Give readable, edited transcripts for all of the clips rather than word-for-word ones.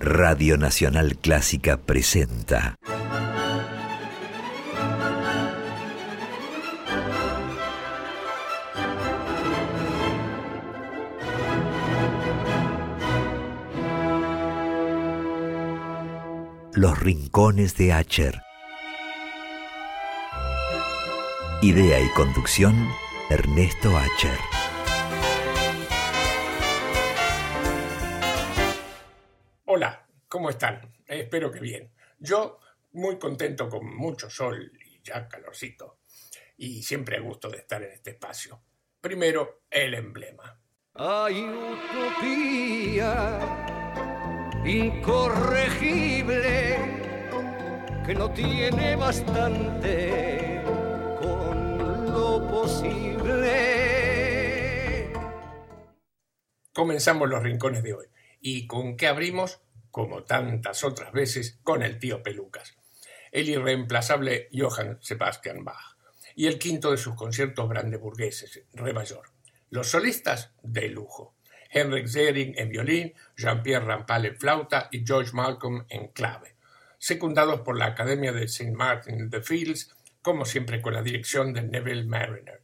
Radio Nacional Clásica presenta Los Rincones de Acher. Idea y conducción, Ernesto Acher. Hola, ¿cómo están? Espero que bien. Yo muy contento, con mucho sol y ya calorcito, y siempre a gusto de estar en este espacio. Primero, el emblema. Hay utopía incorregible que no tiene bastante con lo posible. Comenzamos los rincones de hoy. ¿Y con qué abrimos? Como tantas otras veces, con el tío Pelucas, el irreemplazable Johann Sebastian Bach, y el quinto de sus conciertos brandeburgueses, Re mayor. Los solistas, de lujo. Henrik Zering en violín, Jean-Pierre Rampal en flauta y George Malcolm en clave, secundados por la Academia de St. Martin in the Fields, como siempre con la dirección de Neville Marriner.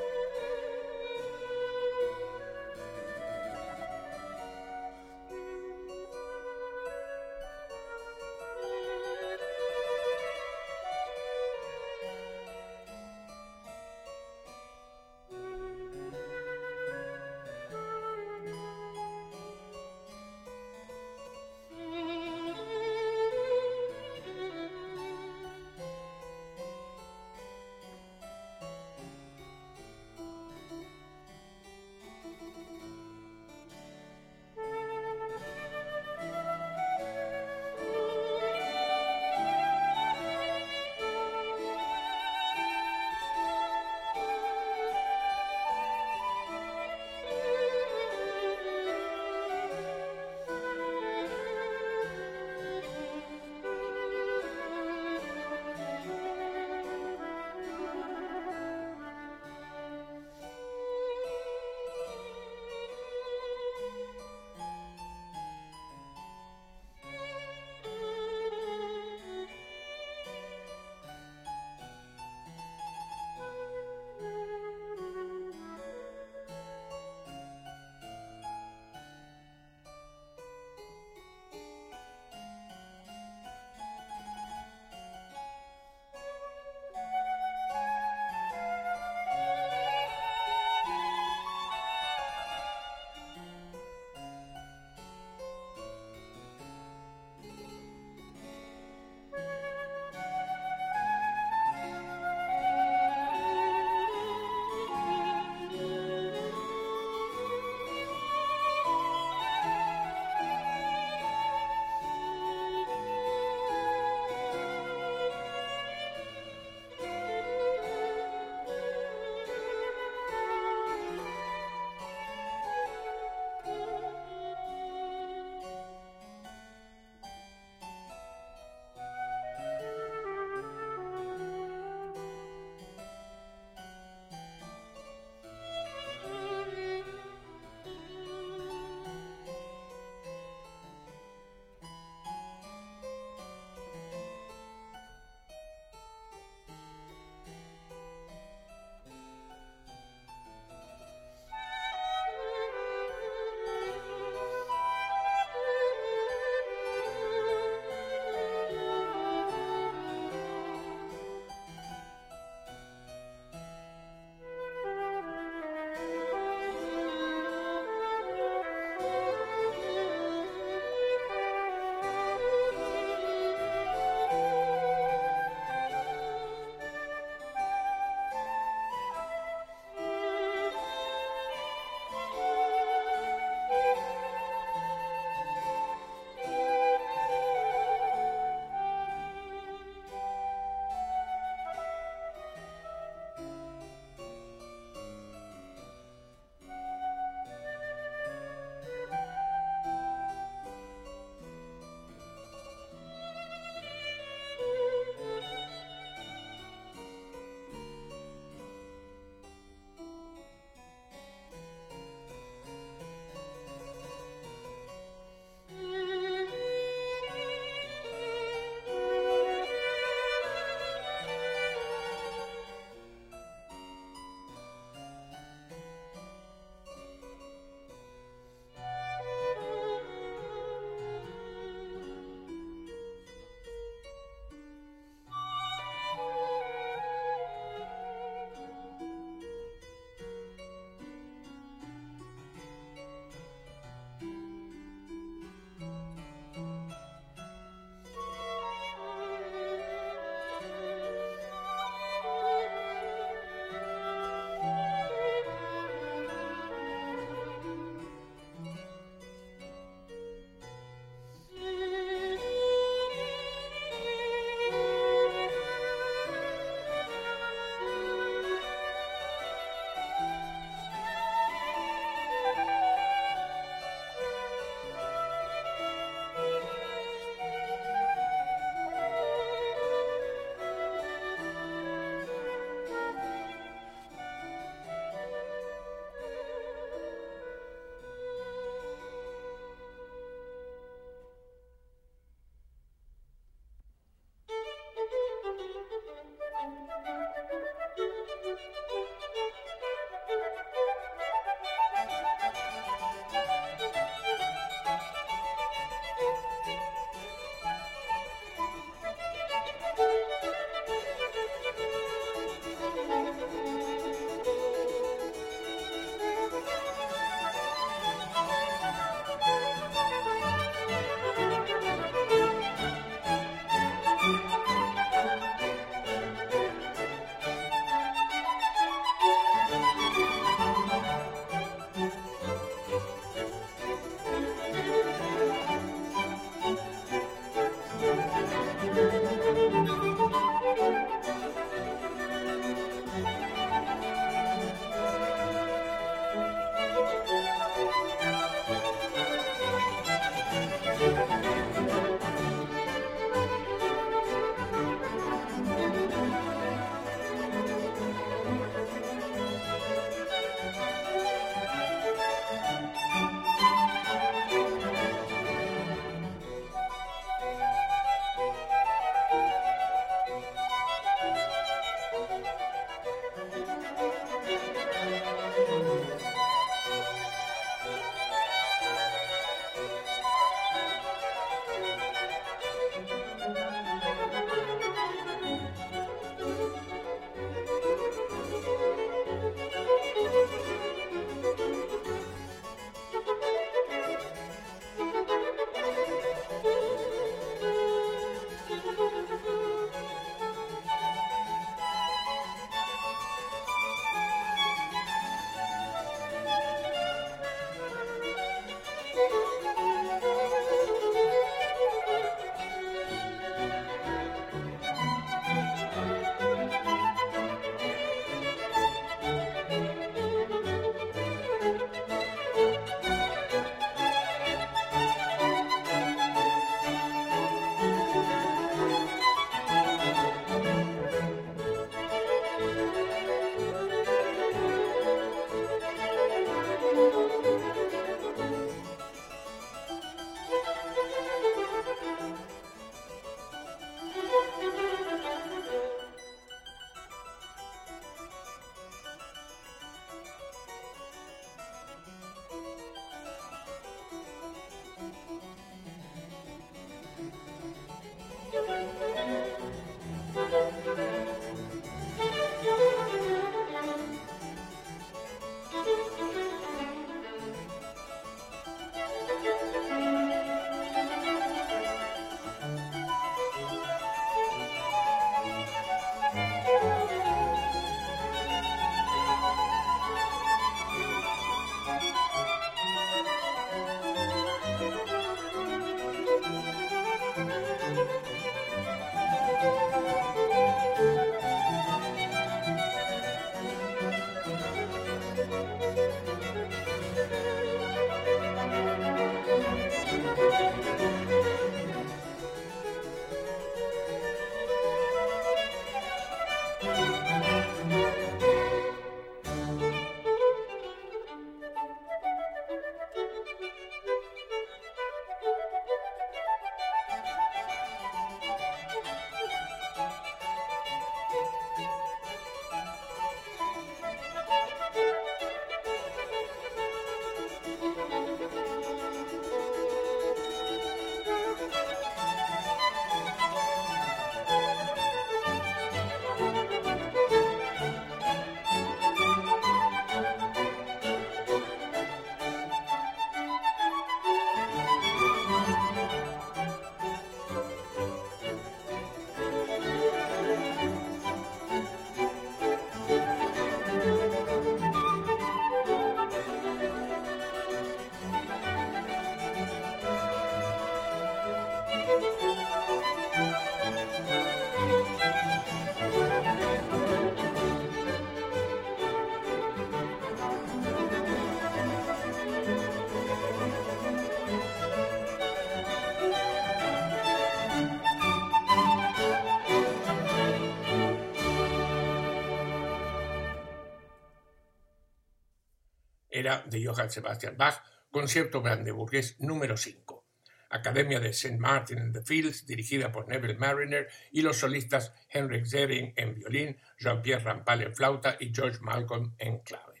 ópera de Johann Sebastian Bach, concierto brandeburgués número 5. Academia de St. Martin in the Fields, dirigida por Neville Marriner, y los solistas Henrik Zering en violín, Jean-Pierre Rampal en flauta y George Malcolm en clave.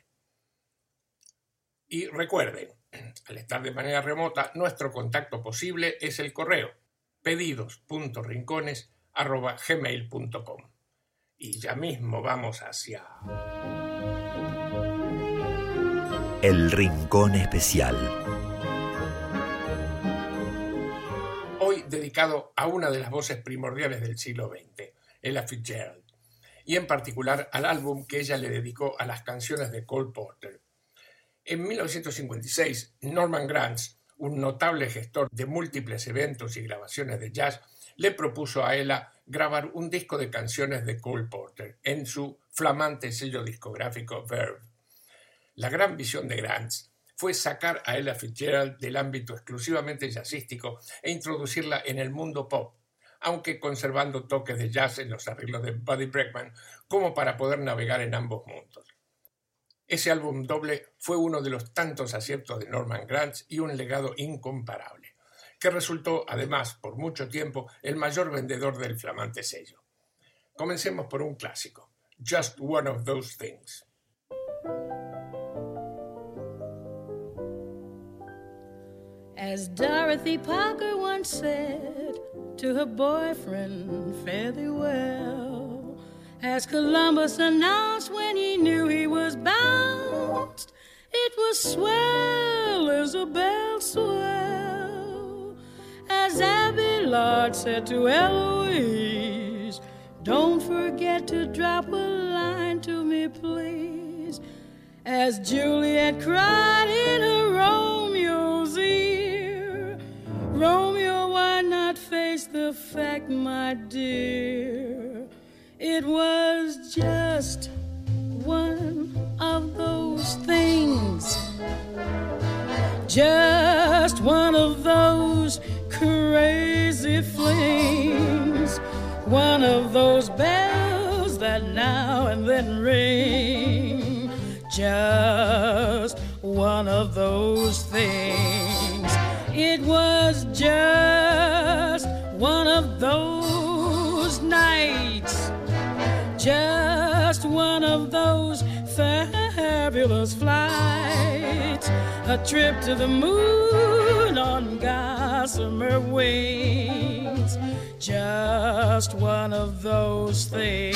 Y recuerden, al estar de manera remota, nuestro contacto posible es el correo pedidos.rincones@gmail.com. Y ya mismo vamos hacia... El Rincón Especial. Hoy dedicado a una de las voces primordiales del siglo XX, Ella Fitzgerald, y en particular al álbum que ella le dedicó a las canciones de Cole Porter. En 1956, Norman Granz, un notable gestor de múltiples eventos y grabaciones de jazz, le propuso a Ella grabar un disco de canciones de Cole Porter en su flamante sello discográfico Verve. La gran visión de Granz fue sacar a Ella Fitzgerald del ámbito exclusivamente jazzístico e introducirla en el mundo pop, aunque conservando toques de jazz en los arreglos de Buddy Bregman, como para poder navegar en ambos mundos. Ese álbum doble fue uno de los tantos aciertos de Norman Granz y un legado incomparable, que resultó, además, por mucho tiempo, el mayor vendedor del flamante sello. Comencemos por un clásico, Just One of Those Things. As Dorothy Parker once said to her boyfriend, fare thee well, as Columbus announced when he knew he was bounced, it was swell, Isabel, swell. As Abelard said to Eloise, don't forget to drop a line to me, please. As Juliet cried in her Romeo's ear, Romeo, why not face the fact, my dear? It was just one of those things, just one of those crazy flings, one of those bells that now and then ring, just one of those things. It was just one of those nights, just one of those fabulous flights, a trip to the moon on gossamer wings, just one of those things.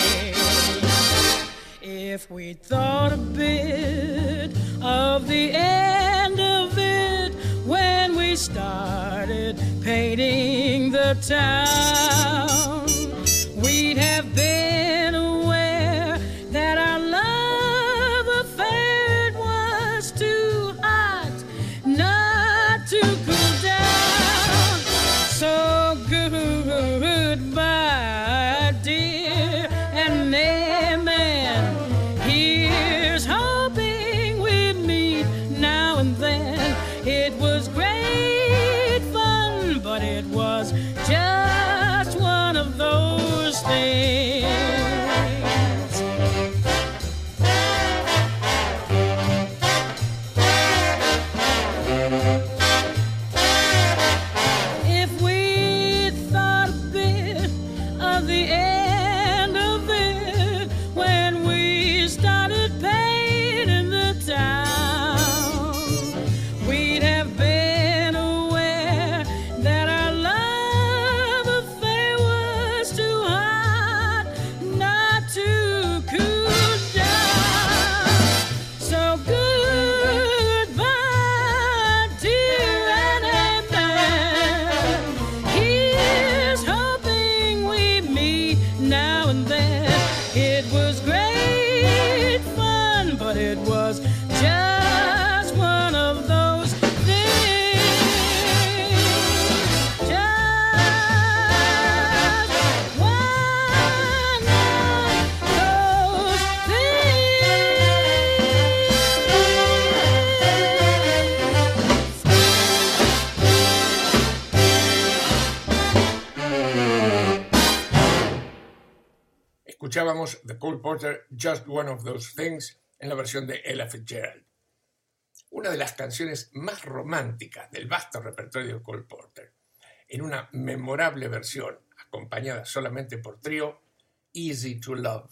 If we thought a bit of the end of it when we started painting the town, we'd have been aware that our love affair was too hot not to cool down. So goodbye, dear, and amen. Here's hoping we meet now and then. It was great fun, but it was just one of those things. If we thought a bit of the end of it when we started painting the town, we'd have been aware that our love affair was too hot not to cool down. So goodbye, dear, and amen. Here's hoping we meet now and then. It was great fun, but it was just one of those things. Just one of those Escuchábamos de Cole Porter Just One of Those Things en la versión de Ella Fitzgerald. una de las canciones más románticas del vasto repertorio de Cole Porter, en una memorable versión acompañada solamente por trío, Easy to Love.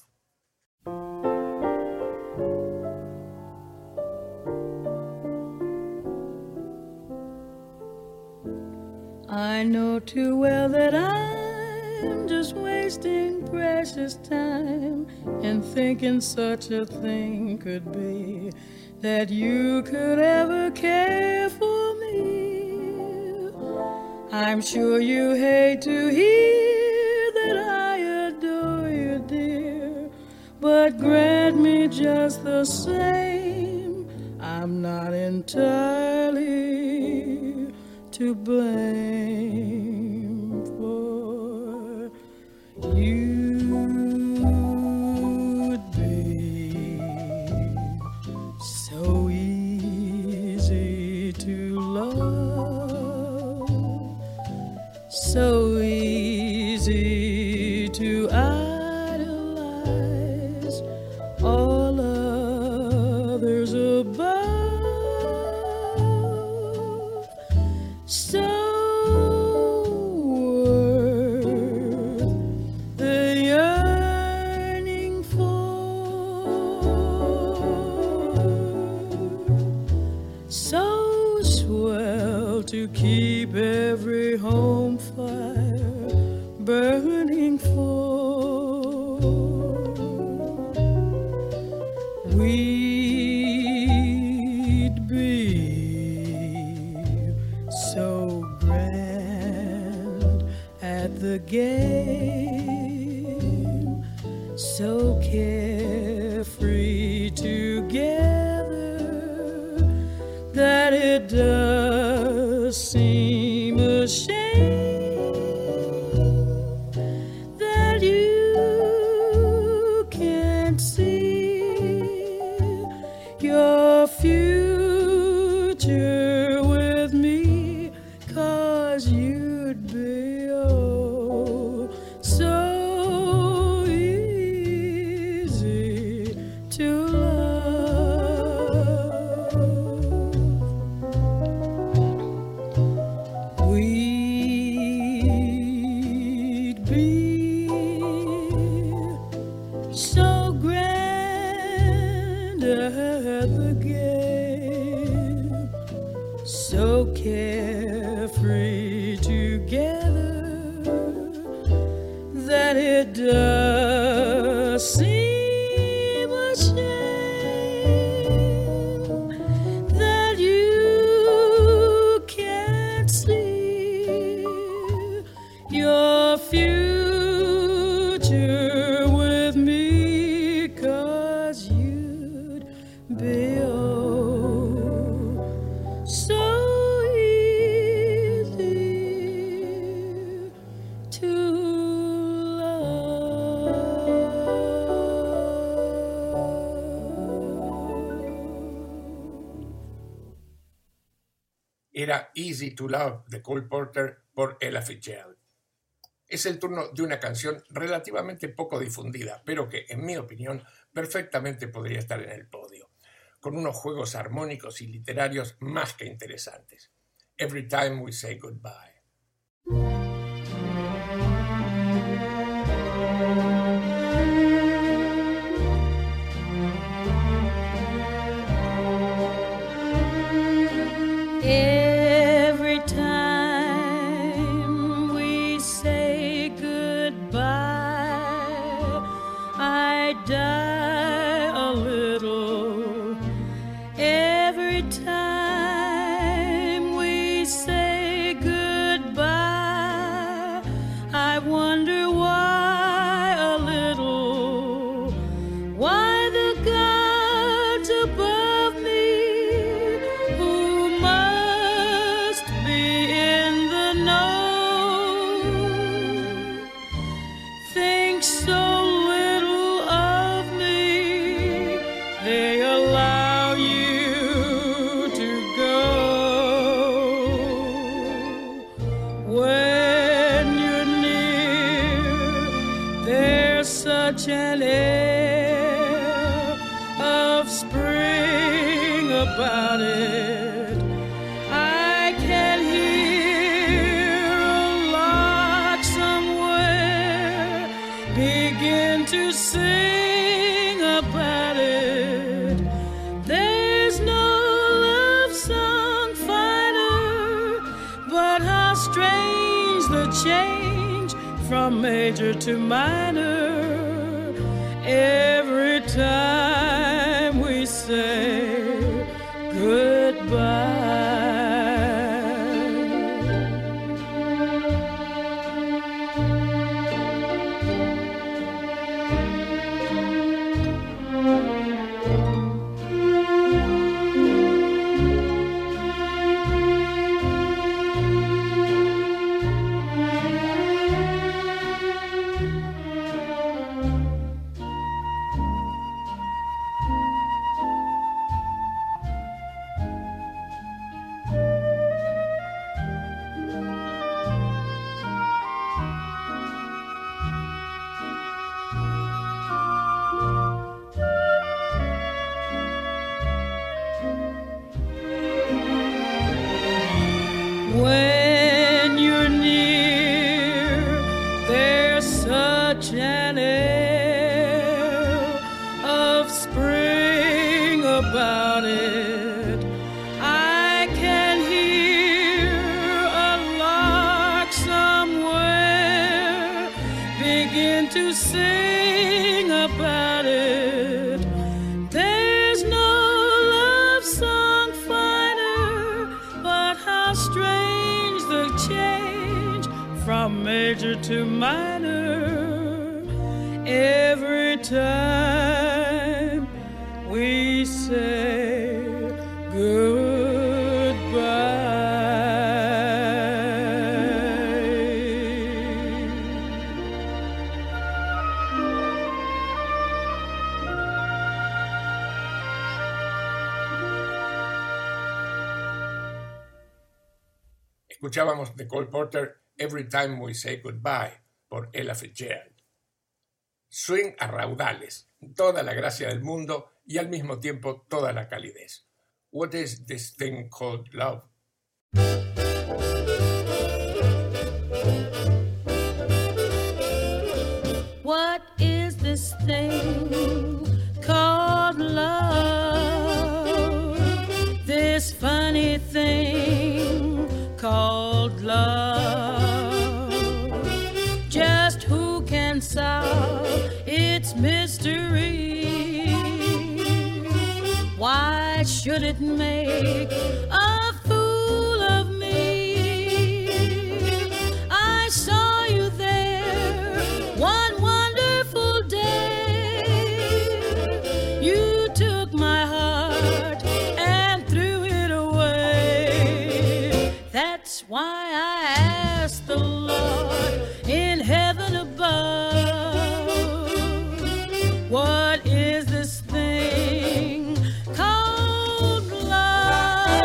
I know too well that I'm just wasting precious time in thinking such a thing could be, that you could ever care for me. I'm sure you hate to hear that I adore you, dear, but grant me just the same, I'm not entirely to blame for you'd be so easy to love, so easy to idolize all others above. So worth the yearning for, so swell to keep every home fire burning for. We'd be so grand at the game, so carefree together, that it does seem a shame that you can't see your future with me, 'cause you'd be oh so easy to love. We'd be so grand at the game, so carefree together, that it does seem a shame that you can't see your future with me, 'cause you'd be oh so easy to Era Easy to Love de Cole Porter por Ella Fitzgerald. Es el turno de una canción relativamente poco difundida, pero que, en mi opinión, perfectamente podría estar en el podio, con unos juegos armónicos y literarios más que interesantes. Every Time We Say Goodbye. Every time we say goodbye, I die a little. Every time we say goodbye, I wonder why a little, why the gods above me, who must be in the know, think so little of me, they allow you to go. When you're near, there's such an air of spring above. about it. I can hear a lark somewhere begin to sing about it. There's no love song finer, but how strange the change from major to minor every time we say goodbye. When you're near, there's such an air of spring about it. I can hear a lark somewhere begin to sing about it. There's no love song finer, but how strange the change from major to minor every time we say Escuchábamos de Cole Porter Every Time We Say Goodbye por Ella Fitzgerald. Swing a raudales, toda la gracia del mundo y al mismo tiempo toda la calidez. What is this thing called love? What is this thing called love? This funny thing called love. Just who can solve its mystery? Why should it make a fool of me? I saw you there one wonderful day. You took my heart and threw it away. That's why I asked the Lord in heaven above, what is this thing called love?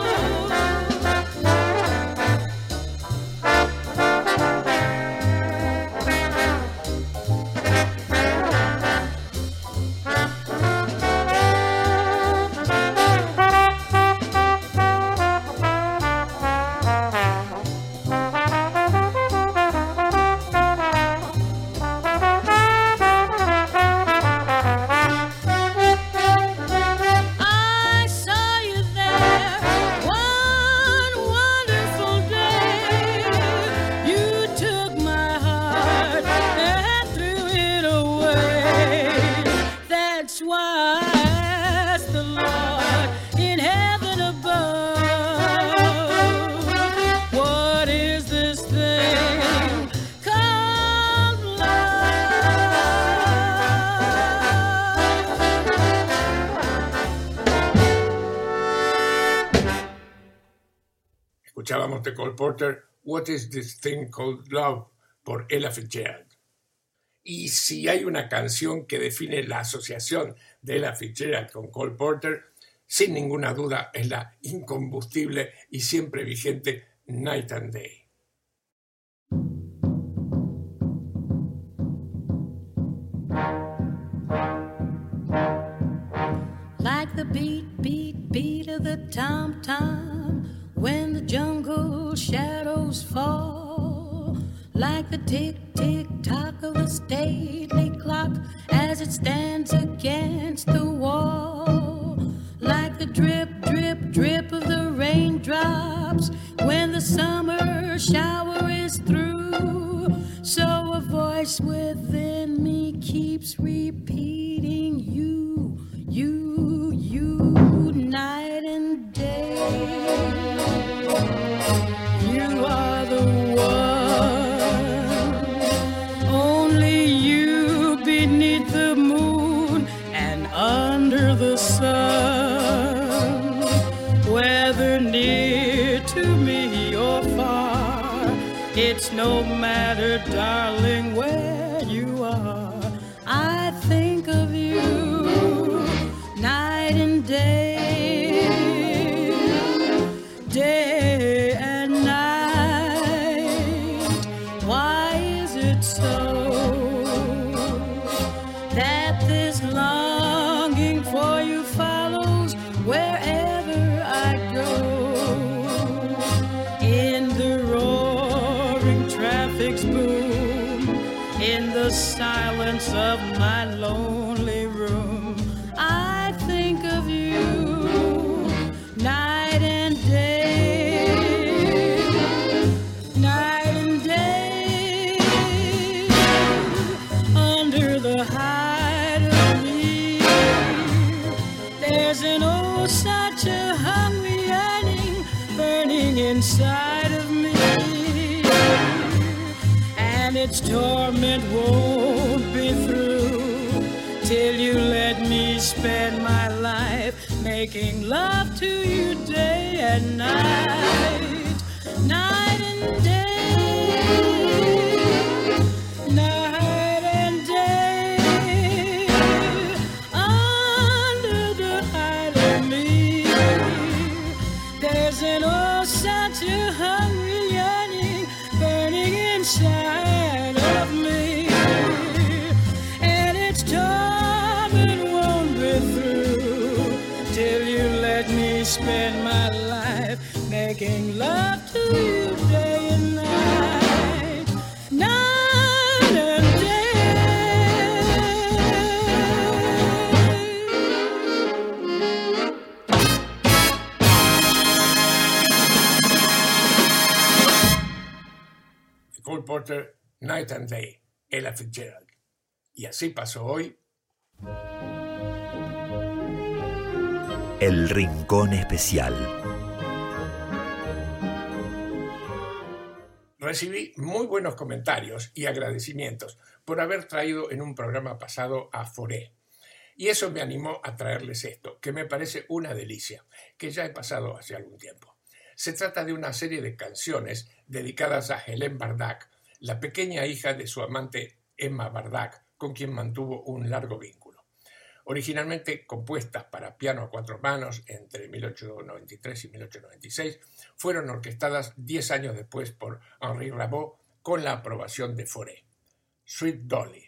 I saw you there one wonderful day. You took my heart and threw it away. That's why I asked the Lord in heaven above, what is this thing called love? Escuchábamos de Cole Porter What is this thing called love por Ella Fitzgerald. Y si hay una canción que define la asociación de Ella Fitzgerald con Cole Porter, sin ninguna duda es la incombustible y siempre vigente Night and Day. Like the beat, beat, beat the tom-tom when the jungle shadows fall, like the tick-tick-tock of a stately clock as it stands against the wall, like the drip-drip-drip of the raindrops when the summer shower is through. So a voice within me keeps repeating you, you, you, night and day. You are the one, only you beneath the moon and under the sun. Whether near to me or far, it's no matter, darling, where you are. I think of you night and day, day and night. Why is it so that this longing for you follows wherever I go? In the roaring traffic's boom, in the silence of my lonely room, I think of you night and day, night and day, under the hide of me. There's an oh, such a hungry yearning burning inside of me, and its torment won't be through till you let me spend my life making love to you day and night, night and day, night and day, under the hide of me. There's an oh, such a hungry yearning burning inside of me, and its torment won't be through till you let me spend my life making love to you day and night, night and Cole Porter, Night and Day, Ella Fitzgerald. Y así pasó hoy. El Rincón Especial. Recibí muy buenos comentarios y agradecimientos por haber traído en un programa pasado a Fauré. Y eso me animó a traerles esto, que me parece una delicia, que ya he pasado hace algún tiempo. Se trata de una serie de canciones dedicadas a Hélène Bardac, la pequeña hija de su amante Emma Bardac, con quien mantuvo un largo vínculo. Originalmente compuestas para piano a cuatro manos entre 1893 y 1896, fueron orquestadas 10 años después por Henri Rabaud con la aprobación de Fauré. Sweet Dolly.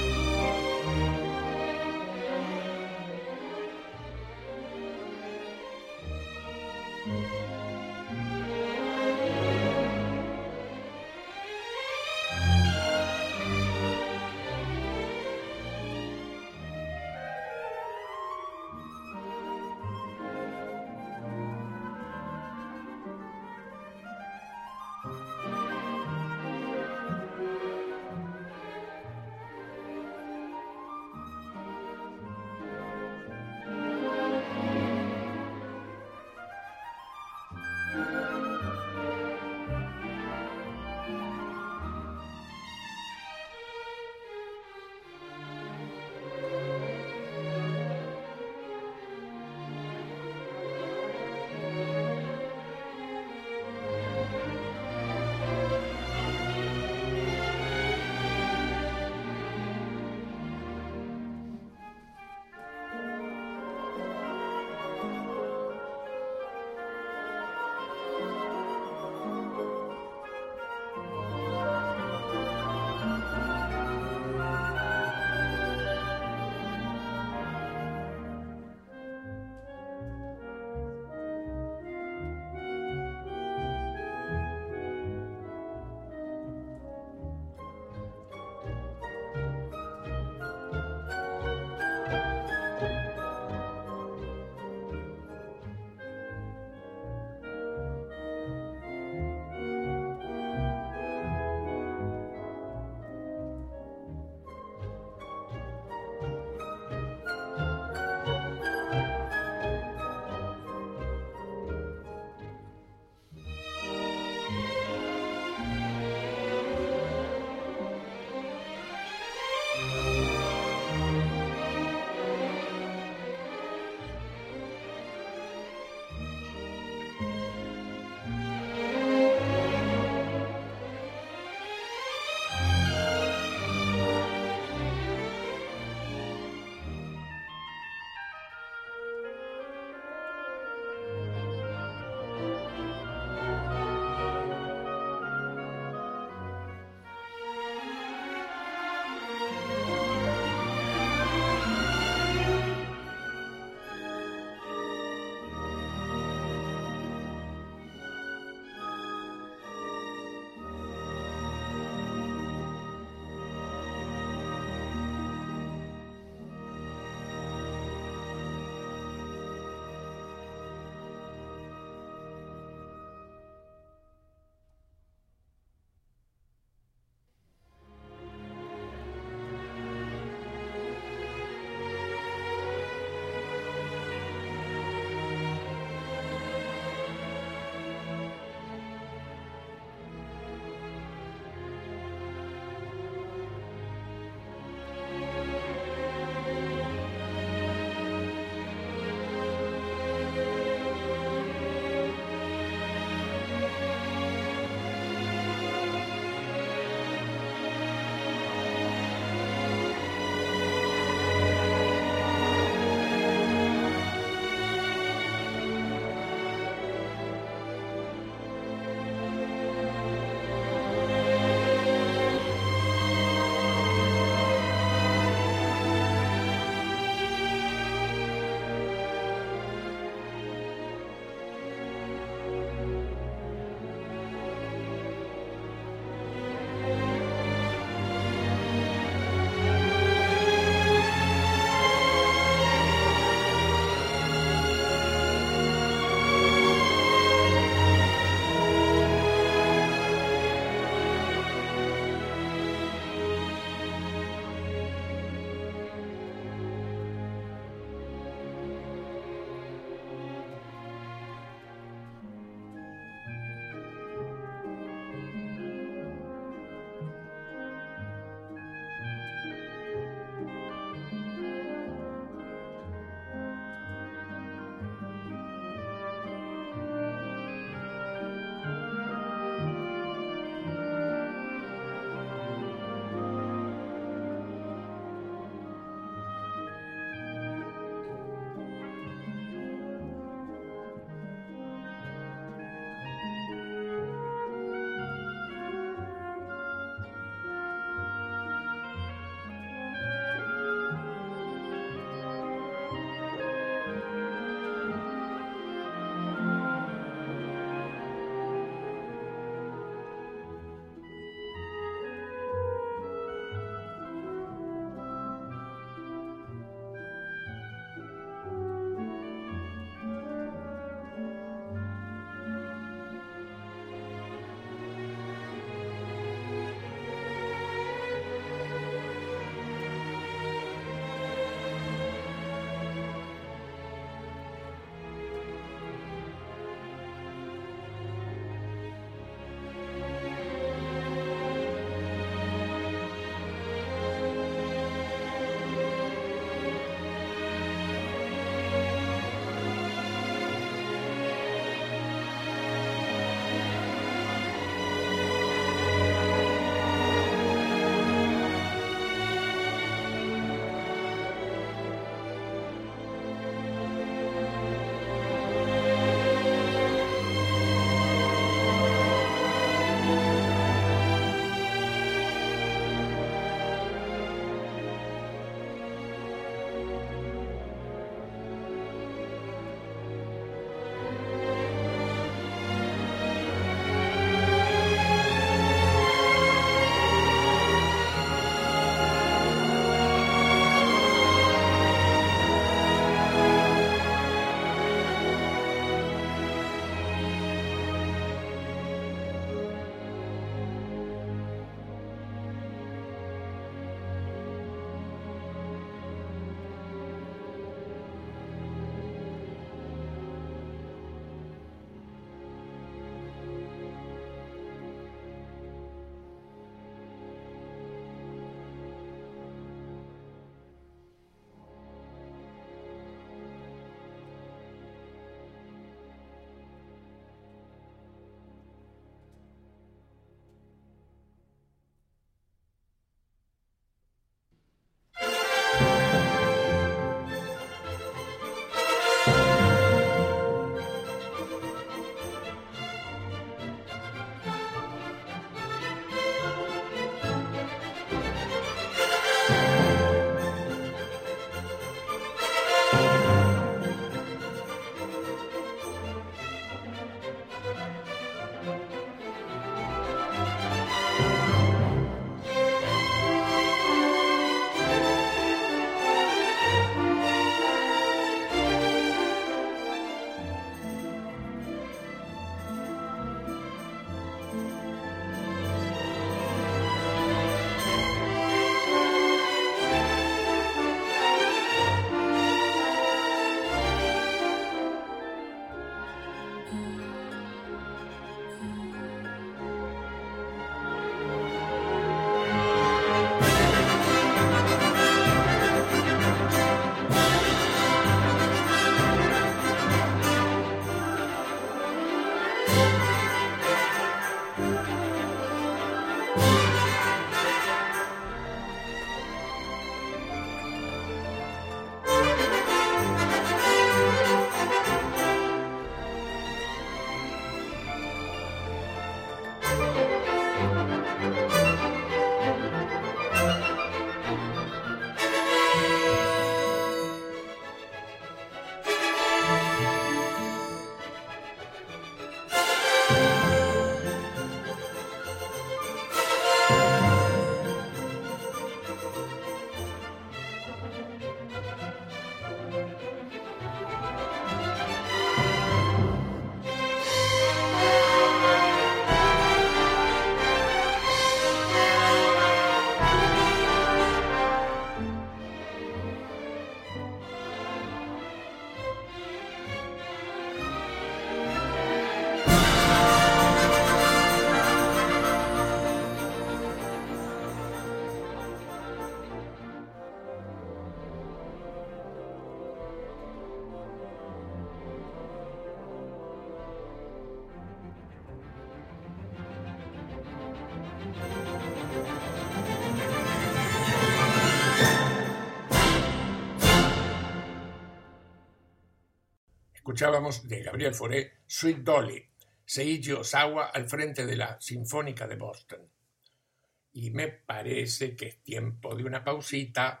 Escuchábamos de Gabriel Fauré Sweet Dolly, Seiji Ozawa al frente de la Sinfónica de Boston. Y me parece que es tiempo de una pausita.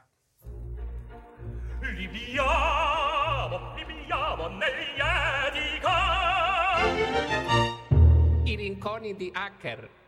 Viviamo negli Etica. I rinconi di Hacker.